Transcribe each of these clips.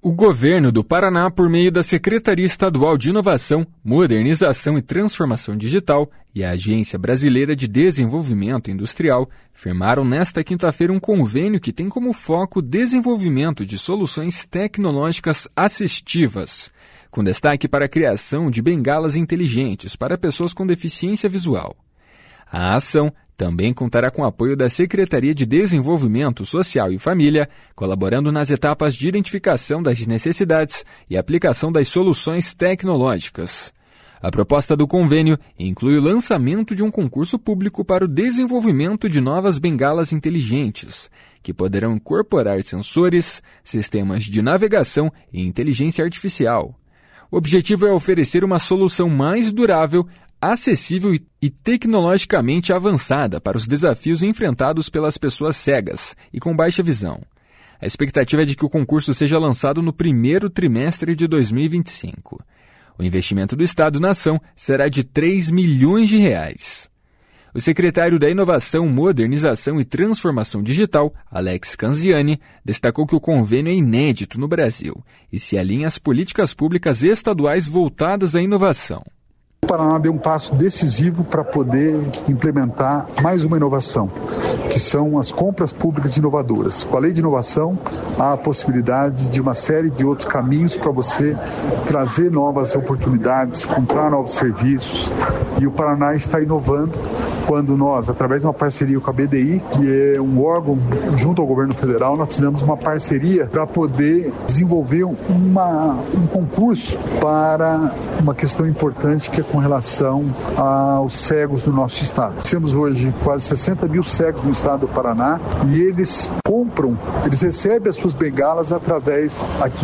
O governo do Paraná, por meio da Secretaria Estadual de Inovação, Modernização e Transformação Digital e a Agência Brasileira de Desenvolvimento Industrial, firmaram nesta quinta-feira um convênio que tem como foco o desenvolvimento de soluções tecnológicas assistivas, com destaque para a criação de bengalas inteligentes para pessoas com deficiência visual. A ação também contará com o apoio da Secretaria de Desenvolvimento Social e Família, colaborando nas etapas de identificação das necessidades e aplicação das soluções tecnológicas. A proposta do convênio inclui o lançamento de um concurso público para o desenvolvimento de novas bengalas inteligentes, que poderão incorporar sensores, sistemas de navegação e inteligência artificial. O objetivo é oferecer uma solução mais durável, acessível e tecnologicamente avançada para os desafios enfrentados pelas pessoas cegas e com baixa visão. A expectativa é de que o concurso seja lançado no primeiro trimestre de 2025. O investimento do Estado-nação será de R$ 3 milhões. O secretário da Inovação, Modernização e Transformação Digital, Alex Canziani, destacou que o convênio é inédito no Brasil e se alinha às políticas públicas estaduais voltadas à inovação. O Paraná deu um passo decisivo para poder implementar mais uma inovação, que são as compras públicas inovadoras. Com a lei de inovação, há a possibilidade de uma série de outros caminhos para você trazer novas oportunidades, comprar novos serviços. E o Paraná está inovando quando nós, através de uma parceria com a BDI, que é um órgão junto ao governo federal, nós fizemos uma parceria para poder desenvolver um concurso para uma questão importante que é com relação aos cegos do nosso estado. Temos hoje quase 60 mil cegos no estado do Paraná e eles recebem as suas bengalas através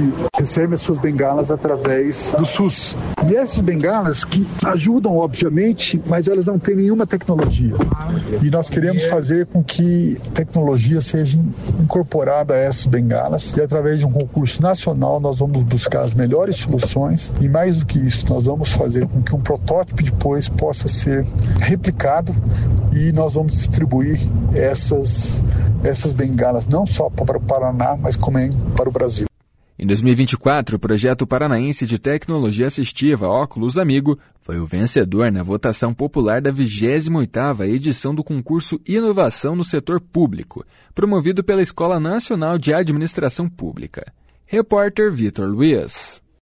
do SUS. E essas bengalas que ajudam, obviamente, mas elas não têm nenhuma tecnologia. E nós queremos fazer com que tecnologia seja incorporada a essas bengalas e através de um concurso nacional nós vamos buscar as melhores soluções e mais do que isso, nós vamos fazer com que um protótipo depois possa ser replicado e nós vamos distribuir essas bengalas não só para o Paraná, mas também para o Brasil. Em 2024, o projeto paranaense de tecnologia assistiva Óculos Amigo foi o vencedor na votação popular da 28ª edição do concurso Inovação no Setor Público, promovido pela Escola Nacional de Administração Pública. Repórter Vitor Luiz.